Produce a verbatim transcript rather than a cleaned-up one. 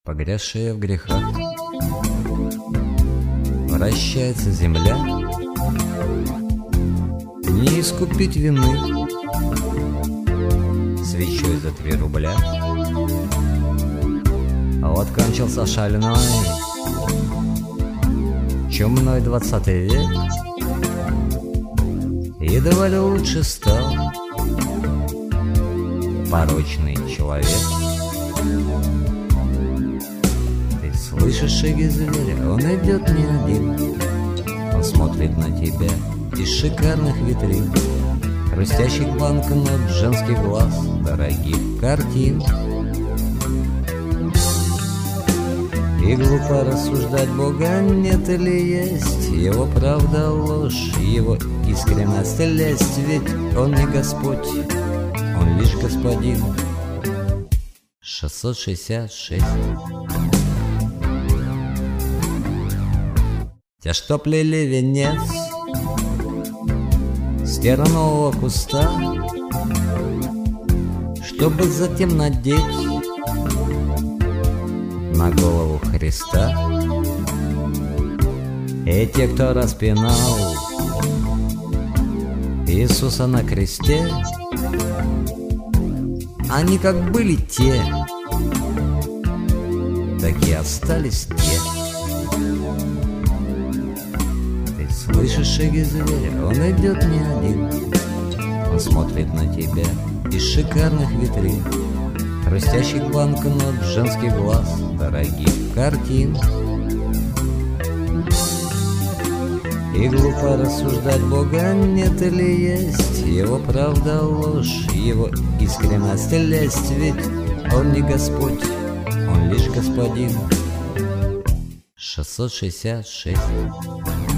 Погрязшая в грехах, вращается земля, не искупить вины свечой за три рубля. А вот кончился шальной, чумной двадцатый век, едва ли лучше стал порочный человек. Ты слышишь шаги зверя, он идет не один, он смотрит на тебя из шикарных витрин, хрустящих банкнот, женских глаз, дорогих картин. И глупо рассуждать, Бога нет или есть, его правда ложь, его искренность лесть, ведь он не Господь, он лишь господин. шестьсот шестьдесят шесть. Те, что плели венец с тернового куста, чтобы затем надеть на голову Христа. И те, кто распинал Иисуса на кресте, они как были те, так и остались те. Ты слышишь шаги зверя, он идет не один, он смотрит на тебя из шикарных витрин, хрустящих банкнот, женских глаз, дорогих картин. И глупо рассуждать, Бога нет или есть, его правда ложь, его искренность лесть, ведь он не Господь, он лишь господин. шестьсот шестьдесят шесть.